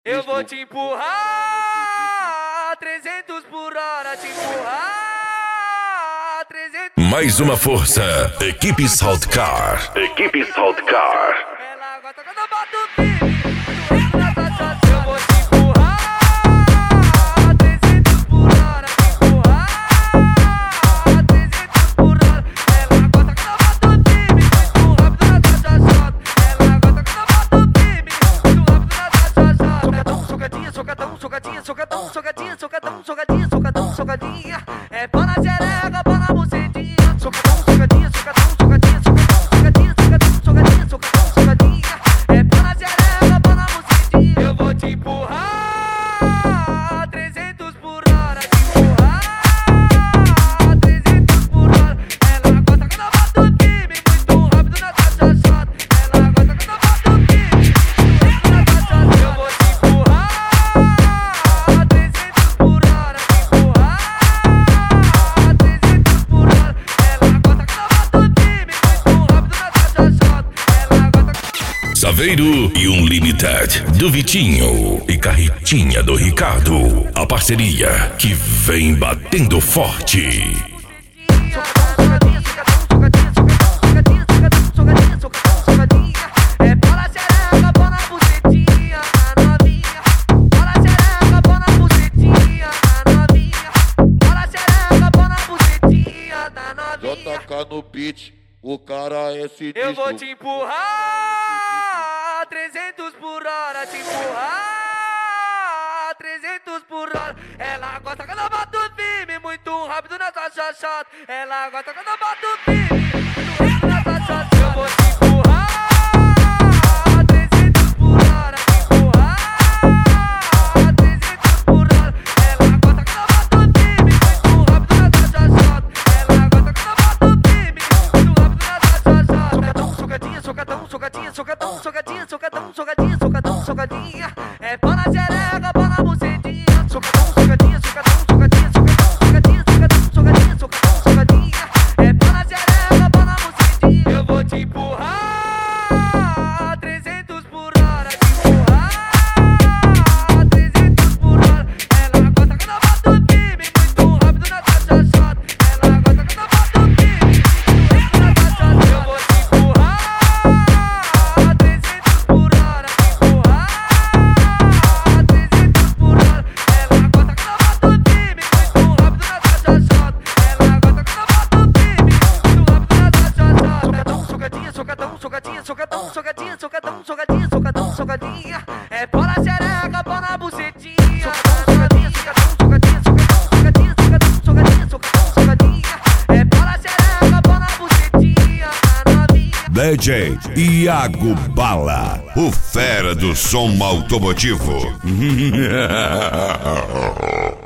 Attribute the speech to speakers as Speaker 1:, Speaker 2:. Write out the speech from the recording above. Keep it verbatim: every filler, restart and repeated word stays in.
Speaker 1: Eu vou te empurrar, trezentos por hora, te empurrar, trezentos.
Speaker 2: Mais uma força, equipe Saltcar. Equipe Saltcar.
Speaker 1: Ela gosta quando eu boto o pique. Eu vou te empurrar, trezentos por hora, te empurrar, trezentos por hora. Ela gosta quando eu boto o pique, muito rápido na taxa shot. Ela gosta quando eu boto o pique, muito rápido na taxa shot. Socadinha, socadão, socadinha, socadão, socadinha, socadão, socadinha, socadão, socadinha. É pau na xereca, pau na bucetinha. Socadão, socadinha, socadão, socadinha, socadão, socadinha, socadão, socadinha, socadão, socadinha. É pau na xereca, pau na bucetinha. Eu vou te empurrar, trezentos por hora, te empurrar, trezentos por hora. Ela gosta quando eu boto o time, muito rápido na taxa shot. Ela gosta quando eu boto o time, muito rápido na taxa shot. Eu vou te empurrar, trezentos por hora, te empurrar, trezentos por hora. Ela gosta quando eu boto o time, muito rápido na taxa shot. Ela gosta.
Speaker 2: Saveiro e Unlimited do Vitinho e Carretinha do Ricardo. A parceria que vem batendo forte.
Speaker 1: Socadinha, socadão, socadinha, socadão, socadinha, socadão, socadinha, socadão, socadinha. É pau na xereca, pau na bucetinha, tá novinha. Pau na xereca, pau na bucetinha, tá novinha. Pau na xereca, pau na bucetinha, tá novinha.
Speaker 3: J K no beat, o cara é sinistro.
Speaker 1: Eu vou te empurrar, trezentos por hora, te empurrar, trezentos por hora. Ela gosta quando eu boto o time, muito rápido na taxa shot. Ela gosta quando eu boto o time, muito rápido na taxa shot. Eu vou te empurrar, trezentos por hora, te empurrar, trezentos por hora. Ela gosta quando eu boto o time, muito rápido na taxa shot. Ela gosta quando eu boto o time, muito rápido na taxa shot. Socadão, socadinha, socadão, socadinha, socadão, socadinha, socadão, socadinha, socadão, socadinha. É pau na xereca, pau na bucetinha. Socadão, socadinha, socadão, socadinha, socadão, socadinha, socadão, socadinha, socadão, socadinha. É pau na xereca, pau na bucetinha. Eu vou te empurrar, trezentos por hora, te empurrar, trezentos por hora. Ela gosta quando eu boto o time, muito rápido na taxa shot. Ela gosta quando eu boto o time, muito rápido na taxa shot. Eu vou te empurrar, trezentos por hora, te empurrar, trezentos por hora. Ela gosta quando eu boto o time, muito rápido na taxa shot. Ela gosta quando eu boto o time, muito rápido na taxa shot. Socadão, socadinha, socadão, socadinha, socadão, socadinha, socadão, socadinha, socadão, socadinha. É pau na xereca, pau na bucetinha. Socadinha, socadão, socadinha, socadão, socadinha, socadão, socadinha, socadão, socadinha. É pau na xereca, pau na bucetinha, tá novinha.
Speaker 2: D J Iago Bala, o fera do som automotivo.